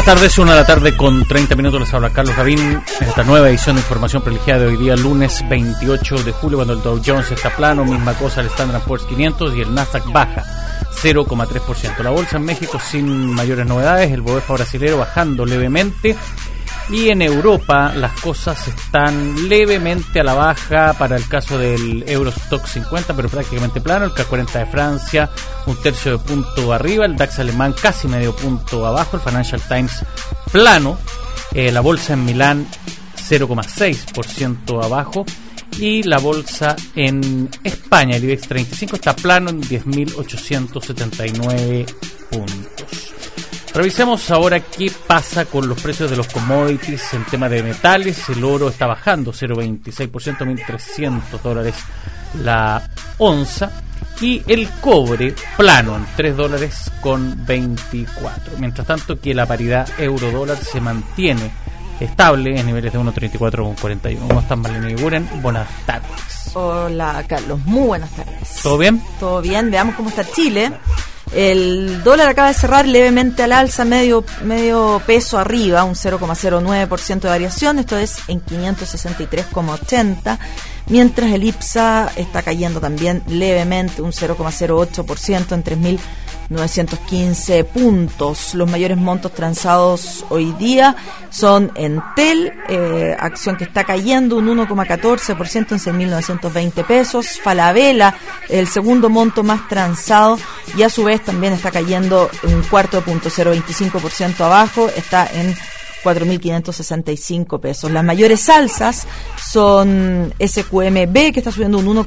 tardes, 1 de la tarde con 30 minutos. Les habla Carlos Gavín en esta nueva edición de Información Privilegiada de hoy día, lunes 28 de julio, cuando el Dow Jones está plano, misma cosa el Standard & Poor's 500 y el Nasdaq baja 0,3%. La bolsa en México sin mayores novedades, el Bovespa brasilero bajando levemente. Y en Europa las cosas están levemente a la baja para el caso del Eurostoxx 50, pero prácticamente plano. El CAC 40 de Francia, un tercio de punto arriba. El DAX alemán casi medio punto abajo. El Financial Times plano. La bolsa en Milán 0,6% abajo. Y la bolsa en España, el IBEX 35, está plano en 10.879 puntos. Revisemos ahora qué pasa con los precios de los commodities en tema de metales. El oro está bajando 0,26%, $1.300 la onza. Y el cobre plano en $3.24. Mientras tanto que la paridad euro-dólar se mantiene estable en niveles de 1.34,41. ¿Cómo están, Marlene Iguren? Buenas tardes. Hola, Carlos. Muy buenas tardes. ¿Todo bien? Todo bien. Veamos cómo está Chile. El dólar acaba de cerrar levemente al alza, medio peso arriba, un 0,09% de variación. Esto es en 563,80. Mientras el IPSA está cayendo también levemente, un 0,08% en 3.915 puntos. Los mayores montos transados hoy día son Entel, acción que está cayendo un 1,14% en 6.920 pesos. Falabella, el segundo monto más transado, y a su vez también está cayendo un cuarto de punto, 0,25% abajo, está en 4.565 pesos. Las mayores alzas son SQMB, que está subiendo un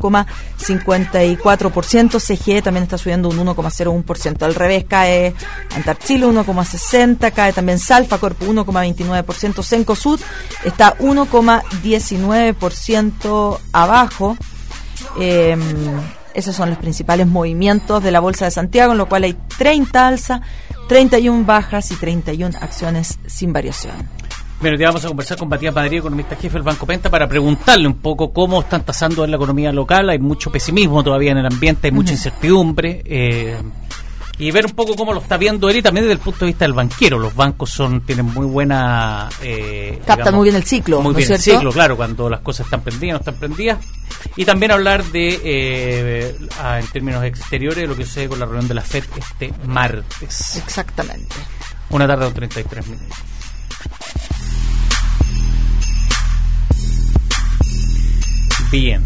1,54%, CGE también está subiendo un 1,01%. Al revés cae Antarchile 1,60%, cae también Salfa Corp 1,29%, Cencosud está 1,19% abajo. Esos son los principales movimientos de la Bolsa de Santiago, en lo cual hay 30 alzas, 31 bajas y 31 acciones sin variación. Bueno, ya vamos a conversar con Matías Madrid, economista jefe del Banco Penta, para preguntarle un poco cómo están tasando en la economía local. Hay mucho pesimismo todavía en el ambiente, hay mucha incertidumbre, y ver un poco cómo lo está viendo él, y también desde el punto de vista del banquero. Los bancos tienen muy buena... captan muy bien el ciclo, muy ¿no bien es cierto? El ciclo, claro, cuando las cosas están prendidas, no están prendidas. Y también hablar de, en términos exteriores, lo que sucede con la reunión de la FED este martes. Exactamente. Una tarde con 33 minutos. Bien.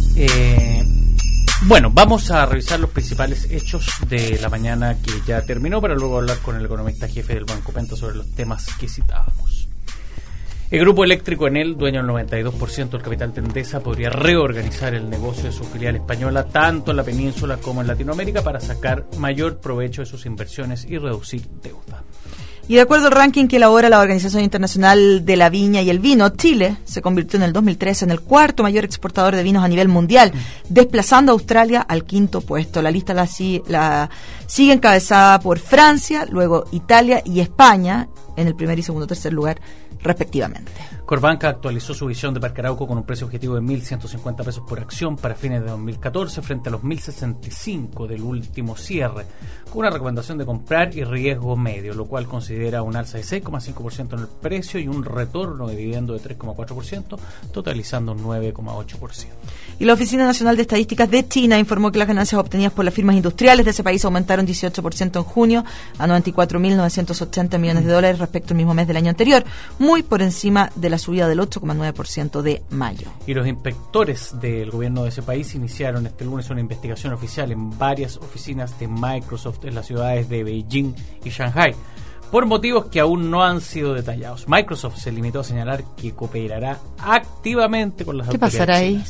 Bueno, vamos a revisar los principales hechos de la mañana que ya terminó, para luego hablar con el economista jefe del Banco Penta sobre los temas que citábamos. El grupo eléctrico Enel, dueño del 92% del capital de Endesa, podría reorganizar el negocio de su filial española tanto en la península como en Latinoamérica para sacar mayor provecho de sus inversiones y reducir deuda. Y de acuerdo al ranking que elabora la Organización Internacional de la Viña y el Vino, Chile se convirtió en el 2013 en el cuarto mayor exportador de vinos a nivel mundial, desplazando a Australia al quinto puesto. La lista la sigue encabezada por Francia, luego Italia y España, en el primer y segundo tercer lugar, respectivamente. Corbanca actualizó su visión de Parque Arauco con un precio objetivo de 1.150 pesos por acción para fines de 2014 frente a los 1.065 del último cierre, con una recomendación de comprar y riesgo medio, lo cual considera un alza de 6,5% en el precio y un retorno de dividendo de 3,4%, totalizando un 9,8%. Y la Oficina Nacional de Estadísticas de China informó que las ganancias obtenidas por las firmas industriales de ese país aumentaron 18% en junio a 94.980 millones de dólares respecto al mismo mes del año anterior, muy por encima de la subida del 8,9% de mayo. Y los inspectores del gobierno de ese país iniciaron este lunes una investigación oficial en varias oficinas de Microsoft en las ciudades de Beijing y Shanghai, por motivos que aún no han sido detallados. Microsoft se limitó a señalar que cooperará activamente con las autoridades. ¿Qué pasará ahí?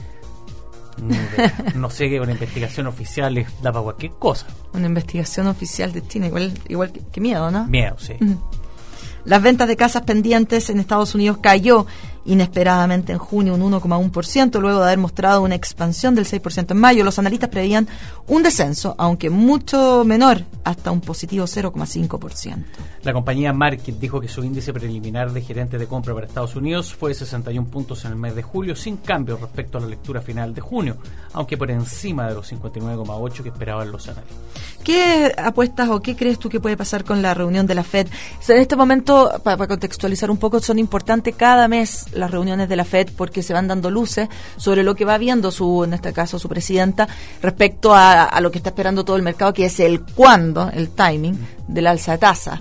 No sé, que una investigación oficial da para cualquier cosa. Una investigación oficial de China, igual que miedo, ¿no? Miedo, sí. Las ventas de casas pendientes en Estados Unidos cayó inesperadamente en junio un 1,1%, luego de haber mostrado una expansión del 6% en mayo. Los analistas preveían un descenso, aunque mucho menor, hasta un positivo 0,5%. La compañía Market dijo que su índice preliminar de gerentes de compra para Estados Unidos fue 61 puntos en el mes de julio, sin cambio respecto a la lectura final de junio, aunque por encima de los 59,8 que esperaban los analistas. ¿Qué apuestas o qué crees tú que puede pasar con la reunión de la FED? En este momento, para contextualizar un poco, son importantes cada mes las reuniones de la FED porque se van dando luces sobre lo que va viendo en este caso su presidenta, respecto a lo que está esperando todo el mercado, que es el cuándo, el timing del alza de tasa.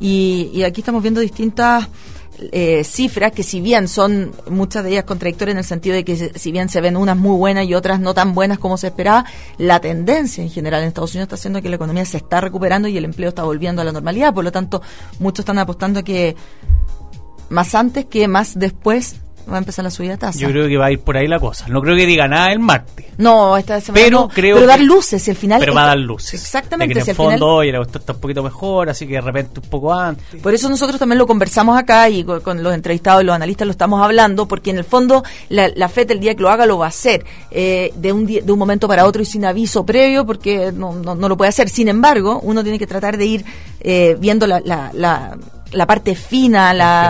Y aquí estamos viendo distintas cifras que, si bien son muchas de ellas contradictorias en el sentido de que si bien se ven unas muy buenas y otras no tan buenas como se esperaba, la tendencia en general en Estados Unidos está haciendo que la economía se está recuperando y el empleo está volviendo a la normalidad. Por lo tanto, muchos están apostando a que más antes que más después va a empezar la subida de tasa. Yo creo que va a ir por ahí la cosa. No creo que diga nada el martes. No, esta semana pero no. Creo pero dar que, luces, el final. Pero va a dar luces. Exactamente. De que en el fondo hoy la cuestión está un poquito mejor, así que de repente un poco antes. Por eso nosotros también lo conversamos acá y con los entrevistados y los analistas lo estamos hablando, porque en el fondo la FED el día que lo haga lo va a hacer de un momento para otro y sin aviso previo, porque no lo puede hacer. Sin embargo, uno tiene que tratar de ir viendo la parte fina,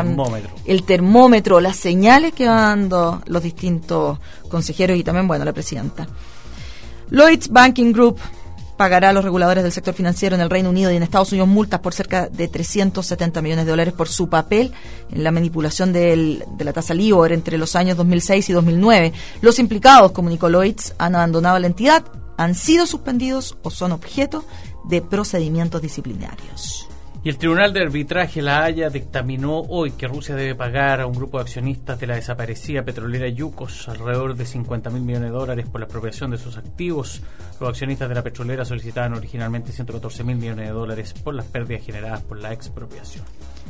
el termómetro, las señales que van dando los distintos consejeros y también, bueno, la presidenta. Lloyds Banking Group pagará a los reguladores del sector financiero en el Reino Unido y en Estados Unidos multas por cerca de $370 millones por su papel en la manipulación de la tasa LIBOR entre los años 2006 y 2009. Los implicados, comunicó Lloyds, han abandonado la entidad, han sido suspendidos o son objeto de procedimientos disciplinarios. Y el Tribunal de Arbitraje La Haya dictaminó hoy que Rusia debe pagar a un grupo de accionistas de la desaparecida petrolera Yukos alrededor de $50.000 millones por la expropiación de sus activos. Los accionistas de la petrolera solicitaban originalmente $114.000 millones por las pérdidas generadas por la expropiación.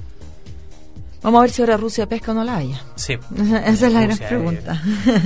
Vamos a ver si ahora Rusia pesca o no La Haya. Sí. Esa es la gran pregunta.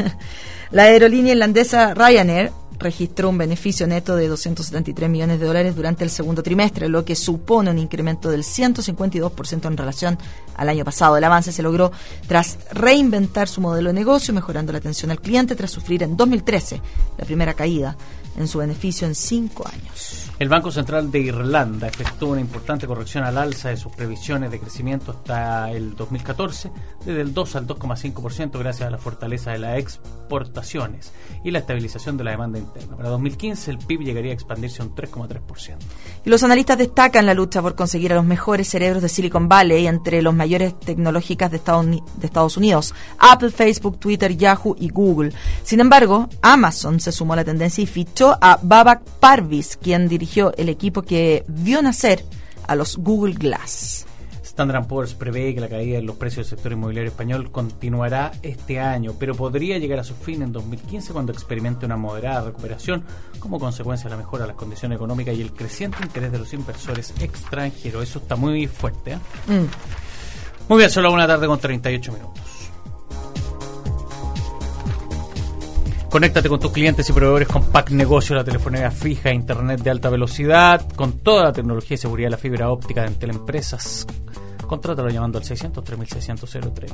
La aerolínea irlandesa Ryanair registró un beneficio neto de $273 millones durante el segundo trimestre, lo que supone un incremento del 152% en relación al año pasado. El avance se logró tras reinventar su modelo de negocio, mejorando la atención al cliente tras sufrir en 2013 la primera caída en su beneficio en 5 años. El Banco Central de Irlanda efectuó una importante corrección al alza de sus previsiones de crecimiento hasta el 2014, desde el 2 al 2,5%, gracias a la fortaleza de las exportaciones y la estabilización de la demanda interna. Para 2015 el PIB llegaría a expandirse un 3,3%. Y los analistas destacan la lucha por conseguir a los mejores cerebros de Silicon Valley entre los mayores tecnológicas de Estados Unidos: Apple, Facebook, Twitter, Yahoo y Google. Sin embargo, Amazon se sumó a la tendencia y fichó a Babak Parvis, quien dirigió el equipo que vio nacer a los Google Glass. Standard & Poor's prevé que la caída en los precios del sector inmobiliario español continuará este año, pero podría llegar a su fin en 2015 cuando experimente una moderada recuperación como consecuencia de la mejora de las condiciones económicas y el creciente interés de los inversores extranjeros. Eso está muy fuerte, ¿eh? Muy bien, solo 1:38 p.m. Conéctate con tus clientes y proveedores con PAC Negocio, la telefonía fija, internet de alta velocidad, con toda la tecnología y seguridad de la fibra óptica de Entel Empresas. Contrátalo llamando al 600-3600-030.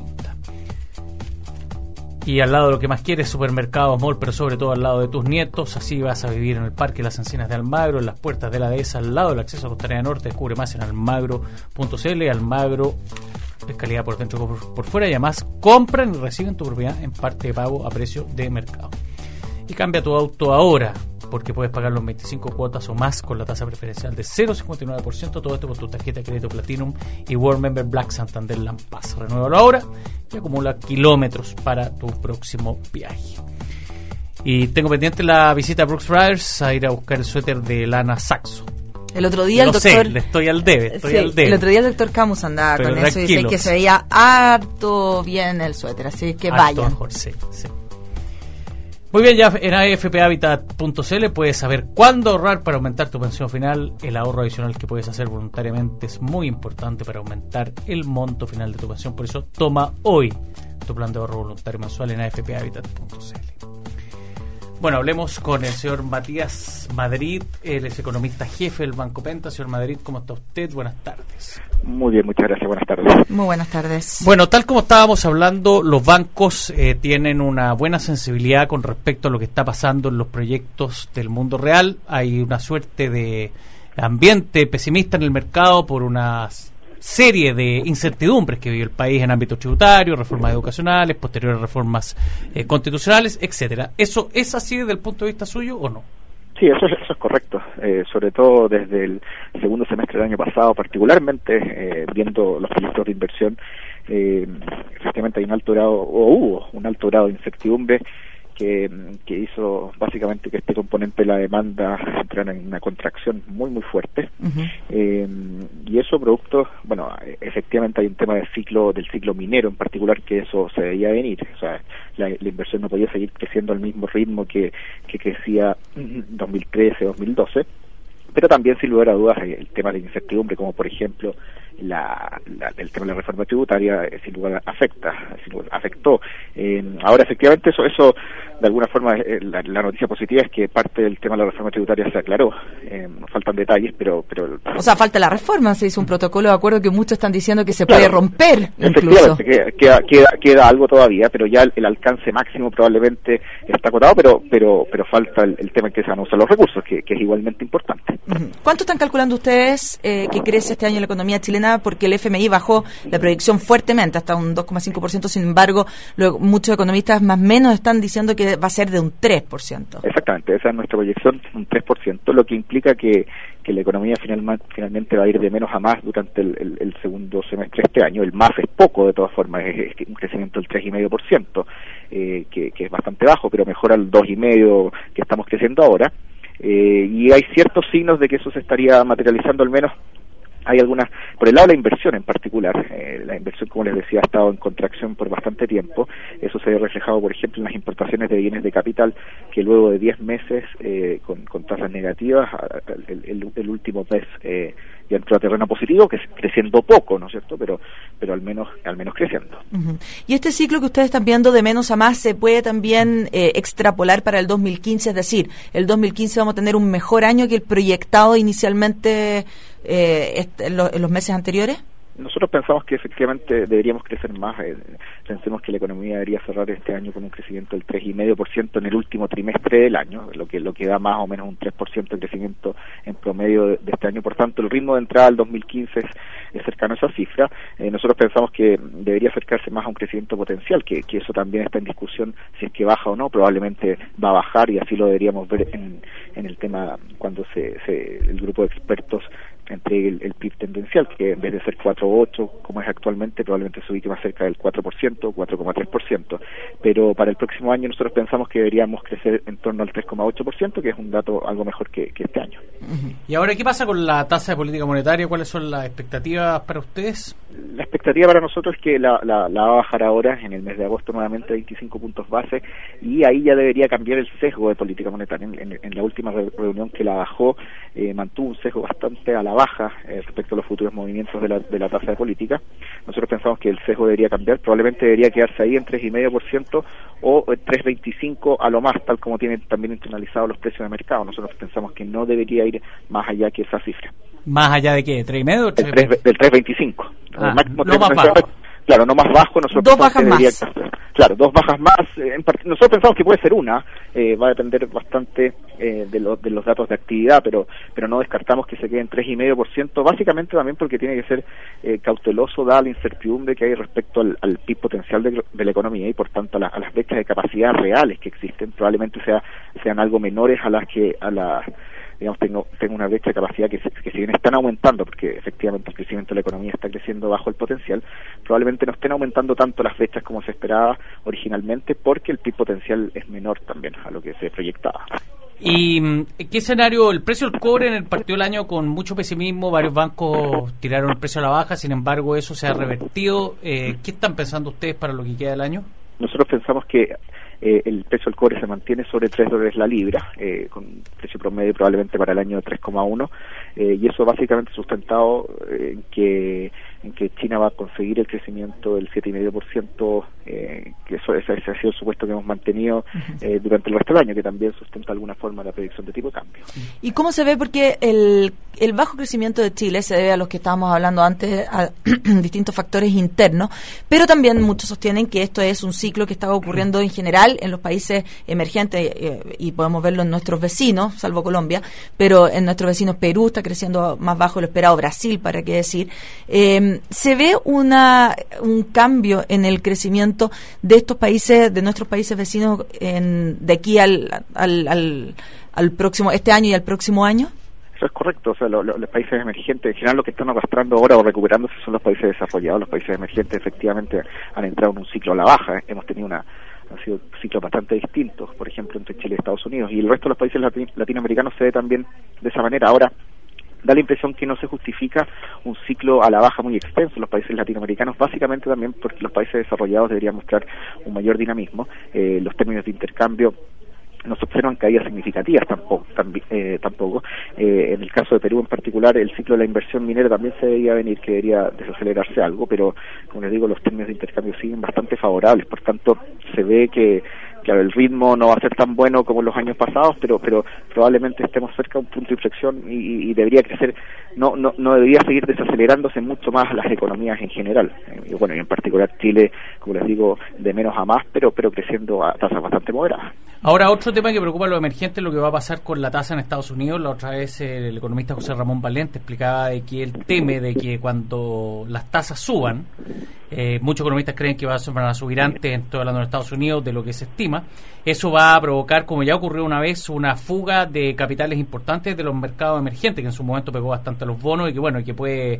Y al lado de lo que más quieres, supermercados, mall, pero sobre todo al lado de tus nietos. Así vas a vivir en el Parque Las Encinas de Almagro, en las puertas de la dehesa, al lado del acceso a Costanera Norte. Descubre más en almagro.cl. Almagro es calidad por dentro por fuera, y además compran y reciben tu propiedad en parte de pago a precio de mercado. Y cambia tu auto ahora, porque puedes pagarlo en 25 cuotas o más con la tasa preferencial de 0,59%, todo esto con tu tarjeta de crédito Platinum y World Member Black Santander Lampass. Renuévalo ahora y acumula kilómetros para tu próximo viaje. Y tengo pendiente la visita a Brooks Brothers a ir a buscar el suéter de lana Saxo. El otro día el doctor... le estoy al debe, El otro día el doctor Camus andaba con eso y dice que se veía harto bien el suéter, así que vayan. Mejor, sí. Muy bien, ya en afphabitat.cl puedes saber cuándo ahorrar para aumentar tu pensión final. El ahorro adicional que puedes hacer voluntariamente es muy importante para aumentar el monto final de tu pensión. Por eso, toma hoy tu plan de ahorro voluntario mensual en afphabitat.cl. Bueno, hablemos con el señor Matías Madrid, él es economista jefe del Banco Penta. Señor Madrid, ¿cómo está usted? Buenas tardes. Muy bien, muchas gracias, buenas tardes. Muy buenas tardes. Bueno, tal como estábamos hablando, los bancos tienen una buena sensibilidad con respecto a lo que está pasando en los proyectos del mundo real. Hay una suerte de ambiente pesimista en el mercado por unas serie de incertidumbres que vive el país en ámbito tributario, reformas educacionales, posteriores reformas constitucionales, etcétera. ¿Eso es así desde el punto de vista suyo o no? Sí, eso es correcto, sobre todo desde el segundo semestre del año pasado, particularmente viendo los proyectos de inversión, efectivamente hay un alto grado, o hubo un alto grado de incertidumbre que hizo básicamente que este componente de la demanda entrara en una contracción muy fuerte. Y eso producto, bueno, efectivamente hay un tema del ciclo minero en particular, que eso se veía venir. O sea, la inversión no podía seguir creciendo al mismo ritmo que crecía en 2013, 2012. Pero también, sin lugar a dudas, el tema de incertidumbre, como por ejemplo el tema de la reforma tributaria, sin lugar afectó. Ahora, efectivamente, eso de alguna forma, la noticia positiva es que parte del tema de la reforma tributaria se aclaró. Nos faltan detalles, pero o sea, falta la reforma, se hizo un protocolo de acuerdo que muchos están diciendo que se puede romper, incluso. Efectivamente, queda algo todavía, pero ya el alcance máximo probablemente está acotado, pero falta el tema en que se van a usar los recursos, que es igualmente importante. ¿Cuánto están calculando ustedes que crece este año la economía chilena? Porque el FMI bajó la proyección fuertemente, hasta un 2,5%, sin embargo, muchos economistas más o menos están diciendo que va a ser de un 3%. Exactamente, esa es nuestra proyección, un 3%, lo que implica que la economía finalmente va a ir de menos a más durante el segundo semestre de este año. El más es poco, de todas formas, es un crecimiento del 3,5%, que es bastante bajo, pero mejora el 2,5% que estamos creciendo ahora. Y hay ciertos signos de que eso se estaría materializando, al menos hay algunas, por el lado de la inversión en particular. La inversión, como les decía, ha estado en contracción por bastante tiempo. Eso se ve reflejado, por ejemplo, en las importaciones de bienes de capital, que luego de 10 meses con tasas negativas, el último mes ya entró a terreno positivo, que es creciendo poco, ¿no es cierto? Pero al menos creciendo. Y este ciclo que ustedes están viendo de menos a más se puede también extrapolar para el 2015, es decir, el 2015 vamos a tener un mejor año que el proyectado inicialmente en los meses anteriores. Nosotros pensamos que efectivamente deberíamos crecer más. Pensemos que la economía debería cerrar este año con un crecimiento del 3,5% en el último trimestre del año, lo que da más o menos un 3% de crecimiento en promedio de este año. Por tanto, el ritmo de entrada al 2015 es cercano a esa cifra. Nosotros pensamos que debería acercarse más a un crecimiento potencial, que eso también está en discusión, si es que baja o no. Probablemente va a bajar, y así lo deberíamos ver en el tema cuando el grupo de expertos entregue el PIB tendencial, que en vez de ser 4,8 como es actualmente, probablemente se ubique más cerca del 4%, 4,3%, pero para el próximo año nosotros pensamos que deberíamos crecer en torno al 3,8%, que es un dato algo mejor que este año. ¿Y ahora qué pasa con la tasa de política monetaria? ¿Cuáles son las expectativas para ustedes? La expectativa para nosotros es que la va a bajar ahora en el mes de agosto nuevamente 25 puntos base, y ahí ya debería cambiar el sesgo de política monetaria. En la última reunión que la bajó, mantuvo un sesgo bastante a la baja respecto a los futuros movimientos de la tasa de política. Nosotros pensamos que el sesgo debería cambiar, probablemente debería quedarse ahí en 3,5% o 3,25% a lo más, tal como tienen también internalizados los precios de mercado. Nosotros pensamos que no debería ir más allá que esa cifra. ¿Más allá de qué? ¿3,5% o del 3,25%. No más bajo. Claro, no más bajo. Nosotros dos bajas más. Claro, dos bajas más. Nosotros pensamos que puede ser una. Va a depender bastante de los datos de actividad, pero no descartamos que se quede en 3,5%, básicamente también porque tiene que ser cauteloso dada la incertidumbre que hay respecto al PIB potencial de la economía, y por tanto a las brechas de capacidad reales que existen. Probablemente sean algo menores a las digamos, tengo una brecha de capacidad que si bien están aumentando, porque efectivamente el crecimiento de la economía está creciendo bajo el potencial, probablemente no estén aumentando tanto las brechas como se esperaba originalmente, porque el PIB potencial es menor también a lo que se proyectaba. ¿Y qué escenario? El precio del cobre partió el año con mucho pesimismo, varios bancos tiraron el precio a la baja, sin embargo eso se ha revertido. ¿Qué están pensando ustedes para lo que queda del año? Nosotros pensamos que el precio del cobre se mantiene sobre $3 la libra, con un precio promedio probablemente para el año 3,1, y eso básicamente sustentado en que en que China va a conseguir el crecimiento del 7,5%, que ese ha sido el supuesto que hemos mantenido durante el resto del año, que también sustenta de alguna forma la predicción de tipo de cambio. ¿Y cómo se ve? Porque el bajo crecimiento de Chile se debe a los que estábamos hablando antes, a distintos factores internos, pero también muchos sostienen que esto es un ciclo que está ocurriendo en general en los países emergentes, y podemos verlo en nuestros vecinos, salvo Colombia, pero en nuestros vecinos Perú está creciendo más bajo de lo esperado, Brasil, para qué decir. ¿Se ve un cambio en el crecimiento de estos países, de nuestros países vecinos, de aquí al próximo, este año y al próximo año? Eso es correcto, o sea, los países emergentes, en general, lo que están arrastrando ahora o recuperándose son los países desarrollados. Los países emergentes efectivamente han entrado en un ciclo a la baja. Hemos tenido han sido ciclos bastante distintos, por ejemplo, entre Chile y Estados Unidos, y el resto de los países latinoamericanos se ve también de esa manera. Ahora, da la impresión que no se justifica un ciclo a la baja muy extenso en los países latinoamericanos, básicamente también porque los países desarrollados deberían mostrar un mayor dinamismo. Los términos de intercambio no se observan caídas significativas tampoco. En el caso de Perú en particular, el ciclo de la inversión minera también se debería venir, que debería desacelerarse algo, pero como les digo, los términos de intercambio siguen bastante favorables. Por tanto, se ve que, claro, el ritmo no va a ser tan bueno como en los años pasados, pero probablemente estemos cerca de un punto de inflexión y debería crecer, no debería seguir desacelerándose mucho más las economías en general. Y bueno, y en particular Chile, como les digo, de menos a más, pero creciendo a tasas bastante moderadas. Ahora, otro tema que preocupa a los emergentes es lo que va a pasar con la tasa en Estados Unidos. La otra vez el economista José Ramón Valente explicaba de que él teme de que cuando las tasas suban, muchos economistas creen que van a subir antes, estoy hablando de Estados Unidos, de lo que se estima. Eso va a provocar, como ya ocurrió una vez, una fuga de capitales importantes de los mercados emergentes, que en su momento pegó bastante a los bonos y que bueno, y que puede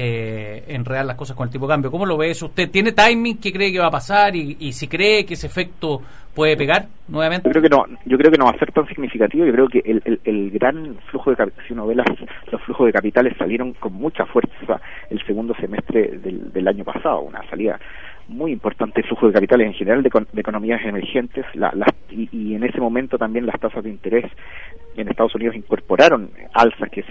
enredar las cosas con el tipo de cambio. ¿Cómo lo ve eso usted? ¿Tiene timing? ¿Qué cree que va a pasar? Y si cree que ese efecto puede pegar nuevamente. Yo creo que no va a ser tan significativo. Yo creo que el gran flujo de capital, si uno ve los flujos de capitales, salieron con mucha fuerza el segundo semestre del año pasado, una salida muy importante de flujo de capitales en general de economías emergentes, y en ese momento también las tasas de interés en Estados Unidos incorporaron alzas que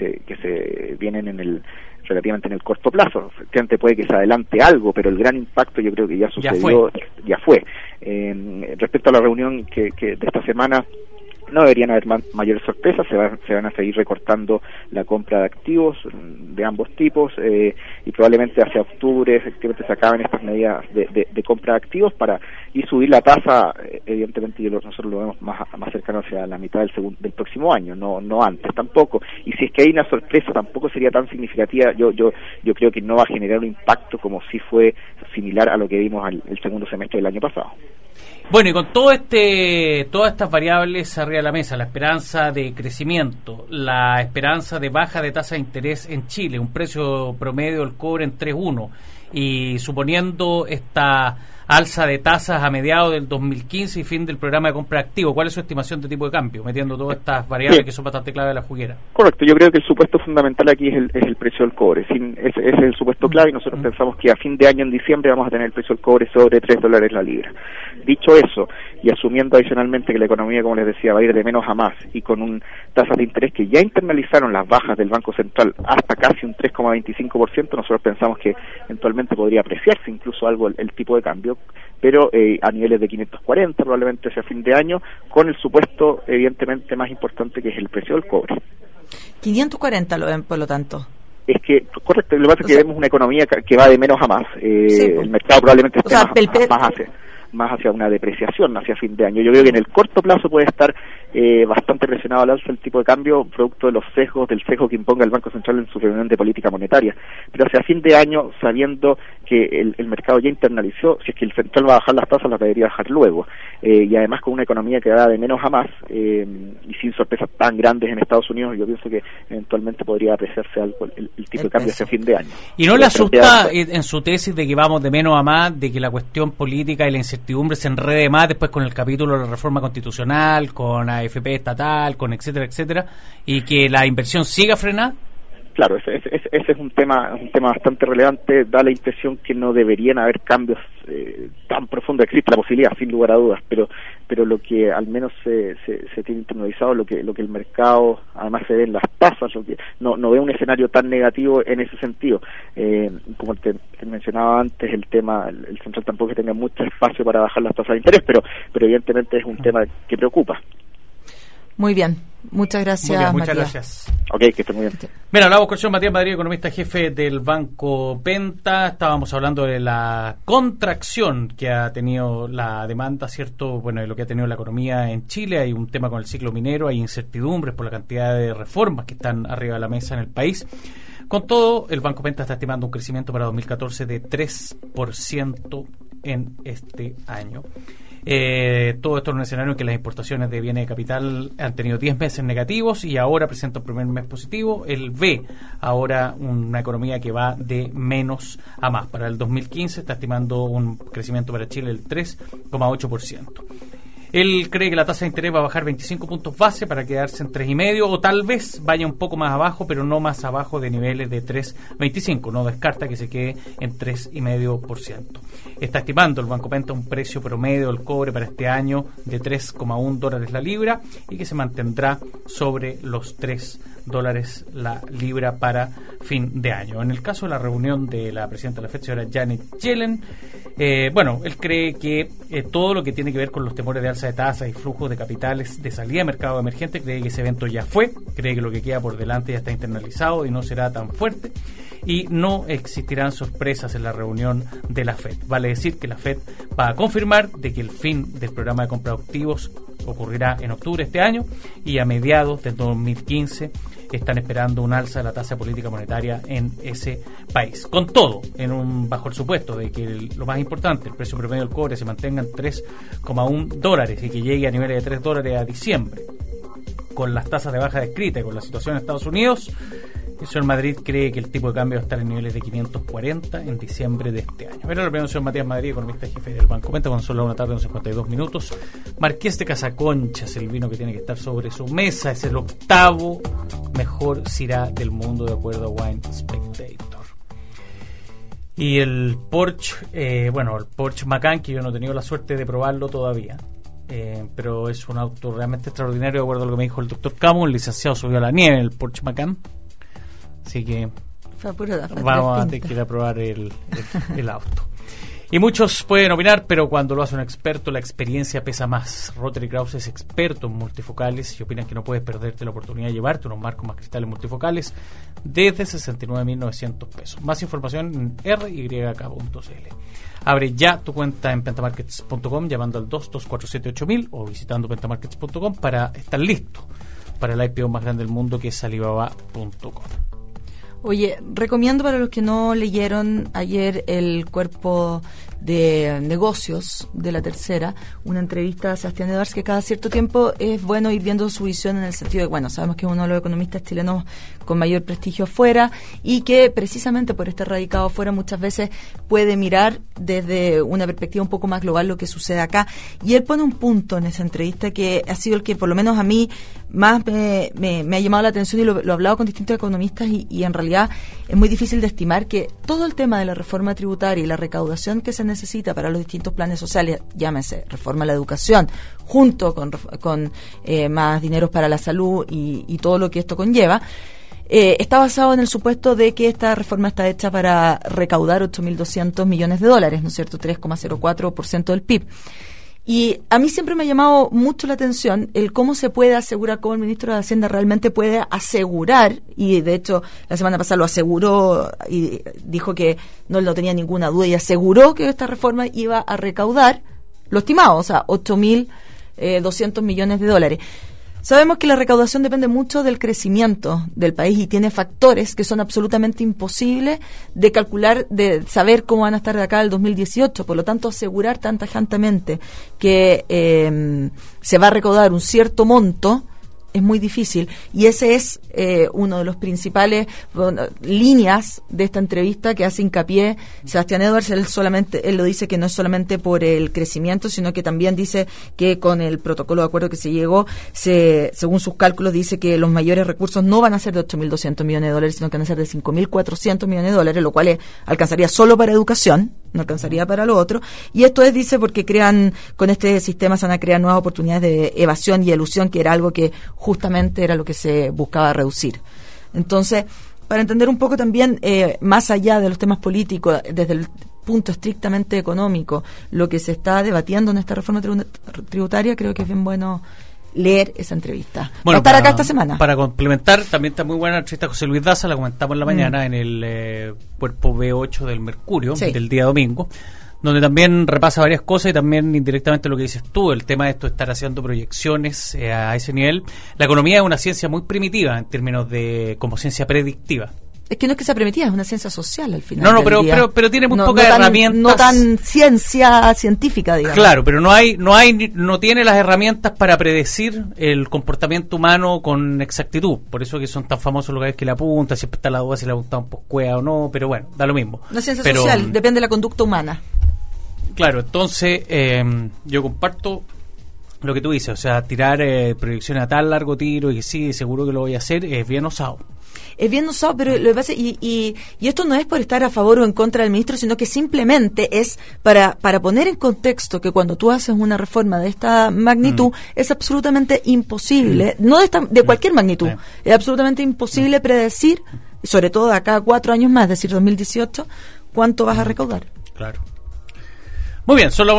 se vienen relativamente en el corto plazo. Efectivamente puede que se adelante algo, pero el gran impacto yo creo que ya sucedió, ya fue. Respecto a la reunión que de esta semana, no deberían haber mayores sorpresas. Se van a seguir recortando la compra de activos de ambos tipos, y probablemente hacia octubre efectivamente se acaben estas medidas de compra de activos para ir subir la tasa. Evidentemente nosotros lo vemos más cercano hacia la mitad del próximo año, no antes tampoco. Y si es que hay una sorpresa, tampoco sería tan significativa. Yo creo que no va a generar un impacto como si fue similar a lo que vimos el segundo semestre del año pasado. Bueno, y con todas estas variables arriba de la mesa, la esperanza de crecimiento, la esperanza de baja de tasa de interés en Chile, un precio promedio del cobre en 3.1, y suponiendo esta alza de tasas a mediados del 2015 y fin del programa de compra de activos, ¿cuál es su estimación de tipo de cambio, metiendo todas estas variables que son bastante clave de la juguera? Correcto, yo creo que el supuesto fundamental aquí es el precio del cobre. Ese es el supuesto clave, y nosotros pensamos que a fin de año, en diciembre, vamos a tener el precio del cobre sobre $3 la libra. Dicho eso, y asumiendo adicionalmente que la economía, como les decía, va a ir de menos a más, y con tasas de interés que ya internalizaron las bajas del Banco Central hasta casi un 3,25%, nosotros pensamos que eventualmente podría apreciarse incluso algo el tipo de cambio, pero a niveles de 540 probablemente hacia fin de año, con el supuesto evidentemente más importante, que es el precio del cobre. 540 lo ven, por lo tanto. Es que, correcto, lo que pasa es que vemos una economía que va de menos a más. El mercado probablemente esté más hacia una depreciación hacia fin de año. Yo creo que en el corto plazo puede estar bastante presionado al alza el tipo de cambio, producto de del sesgo que imponga el Banco Central en su reunión de política monetaria. Pero hacia fin de año, sabiendo que el mercado ya internalizó, si es que el central va a bajar las tasas, las debería bajar luego. Y además con una economía que va de menos a más, y sin sorpresas tan grandes en Estados Unidos, yo pienso que eventualmente podría apreciarse algo el tipo de cambio hacia fin de año. ¿Y no le asusta en su tesis de que vamos de menos a más, de que la cuestión política y la incertidumbre se enrede más después con el capítulo de la reforma constitucional, con AFP estatal, con etcétera, y que la inversión siga frenada? Claro, ese es un tema bastante relevante. Da la impresión que no deberían haber cambios tan profundos. Existe la posibilidad, sin lugar a dudas, pero pero lo que al menos se tiene internalizado, lo que el mercado además se ve en las tasas, lo que no ve un escenario tan negativo en ese sentido. Como te mencionaba antes, el tema, el central tampoco que tenga mucho espacio para bajar las tasas de interés, pero evidentemente es un tema que preocupa. Muy bien, muchas gracias. Muy bien, muchas Matías. Gracias. Ok, que esté muy bien. Mira, hablamos con el señor Matías Madrid, economista jefe del Banco Penta. Estábamos hablando de la contracción que ha tenido la demanda, ¿cierto? Bueno, de lo que ha tenido la economía en Chile. Hay un tema con el ciclo minero, hay incertidumbres por la cantidad de reformas que están arriba de la mesa en el país. Con todo, el Banco Penta está estimando un crecimiento para 2014 de 3% en este año. Todo esto en un escenario en que las importaciones de bienes de capital han tenido 10 meses negativos y ahora presenta un primer mes positivo. Él ve ahora una economía que va de menos a más. Para el 2015 está estimando un crecimiento para Chile del 3,8%. Él cree que la tasa de interés va a bajar 25 puntos base para quedarse en 3,5 o tal vez vaya un poco más abajo, pero no más abajo de niveles de 3,25. No descarta que se quede en 3,5%. Está estimando el Banco Penta un precio promedio del cobre para este año de $3,1 la libra y que se mantendrá sobre los $3 la libra para fin de año. En el caso de la reunión de la presidenta de la FED, señora Janet Yellen, él cree que todo lo que tiene que ver con los temores de alza de tasas y flujos de capitales de salida de mercado emergente, cree que ese evento ya fue, cree que lo que queda por delante ya está internalizado y no será tan fuerte y no existirán sorpresas en la reunión de la FED. Vale decir que la FED va a confirmar de que el fin del programa de compra de activos ocurrirá en octubre de este año y a mediados del 2015 están esperando un alza de la tasa política monetaria en ese país. Con todo, bajo el supuesto de que lo más importante, el precio promedio del cobre se mantenga en $3,1 y que llegue a niveles de $3 a diciembre, con las tasas de baja descritas y con la situación en Estados Unidos, el señor Madrid cree que el tipo de cambio va a estar en niveles de 540 en diciembre de este año. Pero el señor Matías Madrid, economista jefe del Banco Penta, cuando son las 1:00 de 52 minutos. Marqués de Casaconchas, el vino que tiene que estar sobre su mesa, es el 8º mejor Syrah del mundo de acuerdo a Wine Spectator. Y el Porsche, el Porsche Macan, que yo no he tenido la suerte de probarlo todavía, pero es un auto realmente extraordinario, de acuerdo a lo que me dijo el doctor Camo. El licenciado subió a la nieve en el Porsche Macan, así que vamos a tener que ir a probar el auto. Y muchos pueden opinar, pero cuando lo hace un experto, la experiencia pesa más. Rotary Krause es experto en multifocales y opinan que no puedes perderte la oportunidad de llevarte unos marcos más cristales multifocales desde $69,900. Más información en ryk.cl. Abre ya tu cuenta en pentamarkets.com llamando al 22478.000 o visitando pentamarkets.com para estar listo para el IPO más grande del mundo, que es alibaba.com. Oye, recomiendo para los que no leyeron ayer el cuerpo de negocios de La Tercera, una entrevista a Sebastián Edwards, que cada cierto tiempo es bueno ir viendo su visión en el sentido de, sabemos que es uno de los economistas chilenos con mayor prestigio afuera y que precisamente por estar radicado afuera muchas veces puede mirar desde una perspectiva un poco más global lo que sucede acá. Y él pone un punto en esa entrevista que ha sido el que por lo menos a mí más me ha llamado la atención y lo he hablado con distintos economistas y en realidad es muy difícil de estimar que todo el tema de la reforma tributaria y la recaudación que se necesita para los distintos planes sociales, llámese reforma a la educación, junto con más dineros para la salud y todo lo que esto conlleva, está basado en el supuesto de que esta reforma está hecha para recaudar $8.200 millones, ¿no es cierto? 3,04% del PIB. Y a mí siempre me ha llamado mucho la atención el cómo se puede asegurar, cómo el ministro de Hacienda realmente puede asegurar, y de hecho la semana pasada lo aseguró y dijo que no tenía ninguna duda y aseguró que esta reforma iba a recaudar lo estimado, o sea, $8.200 millones. Sabemos que la recaudación depende mucho del crecimiento del país y tiene factores que son absolutamente imposibles de calcular, de saber cómo van a estar de acá al 2018. Por lo tanto, asegurar tan tajantemente que se va a recaudar un cierto monto es muy difícil. Y ese es uno de los principales líneas de esta entrevista que hace hincapié Sebastián Edwards. Él lo dice que no es solamente por el crecimiento, sino que también dice que con el protocolo de acuerdo que se llegó, según sus cálculos, dice que los mayores recursos no van a ser de $8.200 millones, sino que van a ser de $5.400 millones, lo cual alcanzaría solo para educación, no alcanzaría para lo otro. Y esto es, dice, porque con este sistema se van a crear nuevas oportunidades de evasión y elusión, que era algo que justamente era lo que se buscaba reducir. Entonces, para entender un poco también, más allá de los temas políticos, desde el punto estrictamente económico, lo que se está debatiendo en esta reforma tributaria, creo que es bien bueno leer esa entrevista. Bueno, va a estar acá esta semana. Para complementar, también está muy buena la entrevista de José Luis Daza, la comentamos en la mañana en el cuerpo B8 del Mercurio, del día domingo, donde también repasa varias cosas y también indirectamente lo que dices tú, el tema de esto de estar haciendo proyecciones a ese nivel. La economía es una ciencia muy primitiva en términos de como ciencia predictiva. Es que no es que sea primitiva, es una ciencia social al final. No, pero tiene muy pocas herramientas. No tan ciencia científica, digamos. Claro, pero no tiene las herramientas para predecir el comportamiento humano con exactitud. Por eso que son tan famosos los que le apuntan, siempre está la duda si le apuntan por cueva o no, pero bueno, da lo mismo. Una ciencia social, depende de la conducta humana. Claro, entonces yo comparto lo que tú dices, o sea, tirar proyecciones a tan largo tiro y que sí, seguro que lo voy a hacer, es bien osado. Es bien usado, pero lo que pasa, y esto no es por estar a favor o en contra del ministro, sino que simplemente es para poner en contexto que cuando tú haces una reforma de esta magnitud, es absolutamente imposible, no de cualquier magnitud, es absolutamente imposible predecir, sobre todo de acá a 4 años más, es decir, 2018, cuánto vas a recaudar. Claro. Muy bien, son las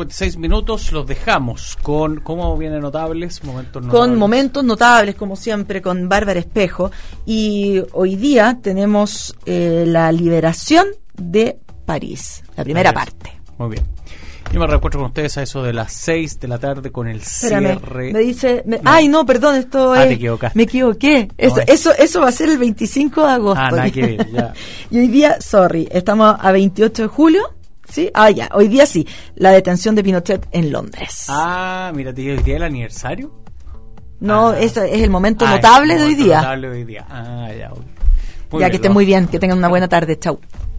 1:56, los dejamos con, ¿cómo vienen notables? Momentos notables. Con momentos notables, como siempre, con Bárbara Espejo. Y hoy día tenemos la liberación de París, la primera parte. Muy bien. Yo me reencuentro con ustedes a eso de las 6 de la tarde con el cierre. Me dice... Ay, no, perdón, esto es... te equivocaste. Me equivoqué. Eso va a ser el 25 de agosto. Nada que ver, ya. Y hoy día, estamos a 28 de julio. ¿Sí? Ya, hoy día sí, la detención de Pinochet en Londres. Mira, tío, ¿hoy día el aniversario? No, eso es el momento notable de hoy día. Notable de hoy día. Ya. Ya, que estén muy bien, que tengan una buena tarde, chau.